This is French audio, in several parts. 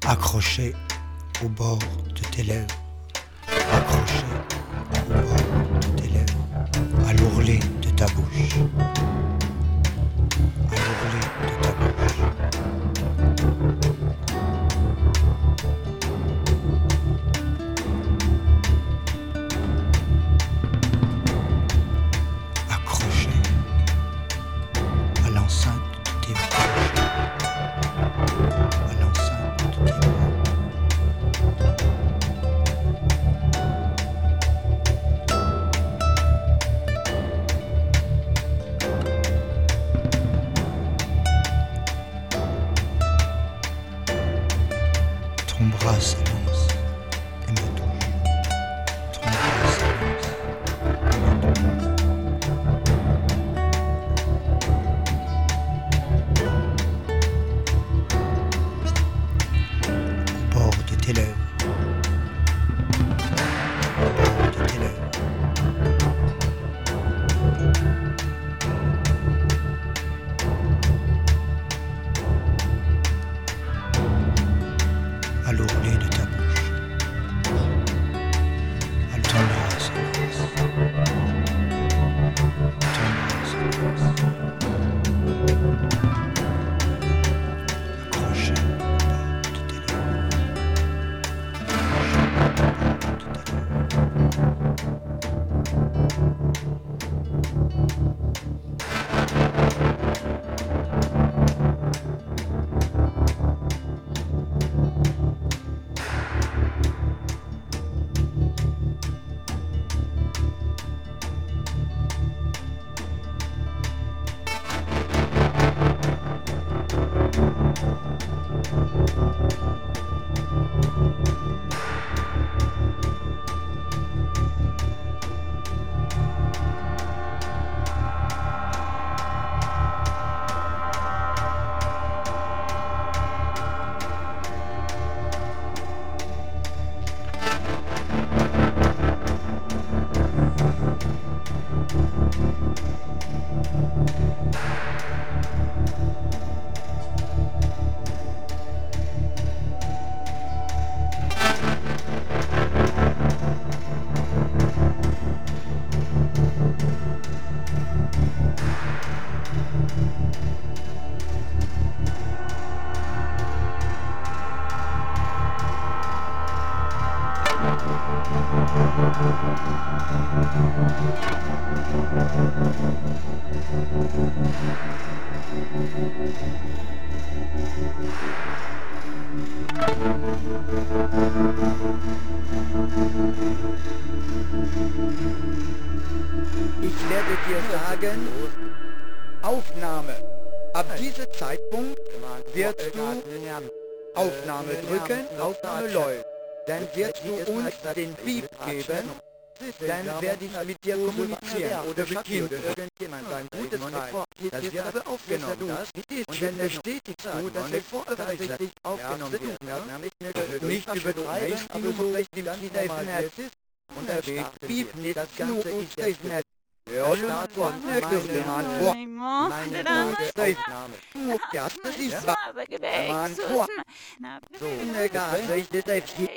accroché au bord de tes lèvres, accroché au bord de tes lèvres, à l'ourlet de ta bouche, à l'ourlet de ta bouche. Accroché à l'enceinte de tes bras, à l'enceinte de tes bras. Ton bras s'élance et me touche. Ton bras s'élance et me touche. Au bord de tes lèvres, au bord de tes lèvres. À l'ourlet de ta bouche, à ton bras s'élance, ton bras s'élance, accroché au bord de tes lèvres, accroché au bord de tes lèvres. Ich werde dir sagen, Aufnahme. Ab diesem Zeitpunkt wirst du Aufnahme drücken, Aufnahme läuft. Dann wirst du uns den Beep geben, dann werde ich mit dir kommunizieren oder mit ihm. Irgendjemand ein gutes Zeichen. Das wird aber aufgenommen. Und dann bestätigst du, dass wir vorbereitet aufgenommen werden. Nicht übertreiben, aber so recht im Netz ist. Und da steht Beep nicht nur uns Netz. Ja, staat von Nökelmann vor. Meine Aufnahme. Ja, das ist wahr. Man vor. So, egal, ich das jetzt hier.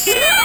Tschüss.